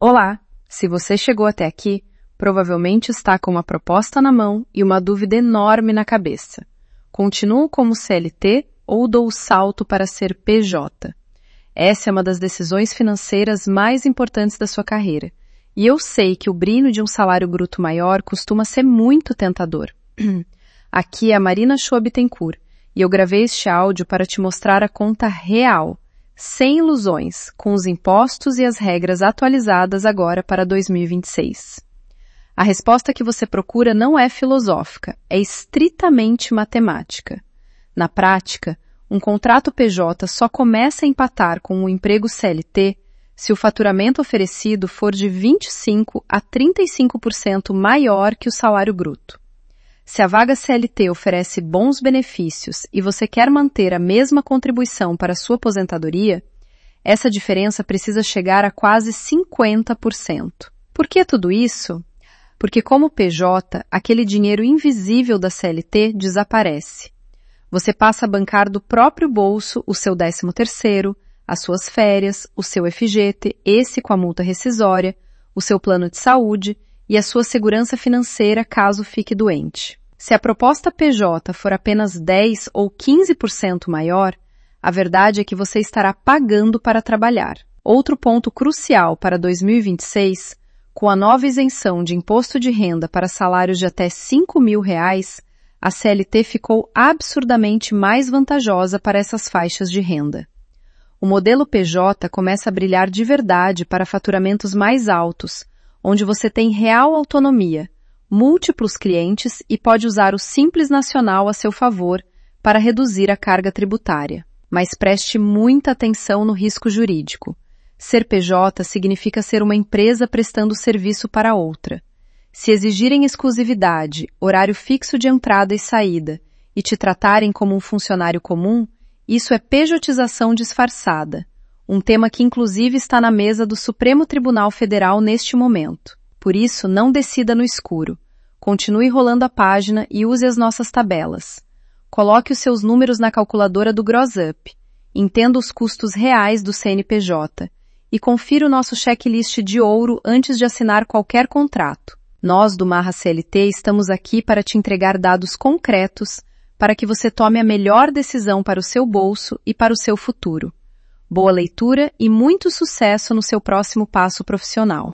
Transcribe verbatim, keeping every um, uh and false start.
Olá! Se você chegou até aqui, provavelmente está com uma proposta na mão e uma dúvida enorme na cabeça. Continuo como C L T ou dou o salto para ser P J? Essa é uma das decisões financeiras mais importantes da sua carreira. E eu sei que o brilho de um salário bruto maior costuma ser muito tentador. Aqui é a Marina Shoa Bittencourt e eu gravei este áudio para te mostrar a conta real, sem ilusões, com os impostos e as regras atualizadas agora para dois mil e vinte e seis. A resposta que você procura não é filosófica, é estritamente matemática. Na prática, um contrato P J só começa a empatar com um emprego C L T se o faturamento oferecido for de vinte e cinco a trinta e cinco por cento maior que o salário bruto. Se a vaga C L T oferece bons benefícios e você quer manter a mesma contribuição para a sua aposentadoria, essa diferença precisa chegar a quase cinquenta por cento. Por que tudo isso? Porque como P J, aquele dinheiro invisível da C L T desaparece. Você passa a bancar do próprio bolso o seu décimo terceiro, as suas férias, o seu F G T, esse com a multa rescisória, o seu plano de saúde e a sua segurança financeira caso fique doente. Se a proposta P J for apenas dez ou quinze por cento maior, a verdade é que você estará pagando para trabalhar. Outro ponto crucial para dois mil e vinte e seis, com a nova isenção de imposto de renda para salários de até cinco mil reais, a C L T ficou absurdamente mais vantajosa para essas faixas de renda. O modelo P J começa a brilhar de verdade para faturamentos mais altos, onde você tem real autonomia, múltiplos clientes e pode usar o Simples Nacional a seu favor para reduzir a carga tributária. Mas preste muita atenção no risco jurídico. Ser P J significa ser uma empresa prestando serviço para outra. Se exigirem exclusividade, horário fixo de entrada e saída e te tratarem como um funcionário comum, isso é pejotização disfarçada, um tema que inclusive está na mesa do Supremo Tribunal Federal neste momento. Por isso, não decida no escuro. Continue rolando a página e use as nossas tabelas. Coloque os seus números na calculadora do Gross Up, entenda os custos reais do C N P J e confira o nosso checklist de ouro antes de assinar qualquer contrato. Nós, do Marra C L T, estamos aqui para te entregar dados concretos para que você tome a melhor decisão para o seu bolso e para o seu futuro. Boa leitura e muito sucesso no seu próximo passo profissional.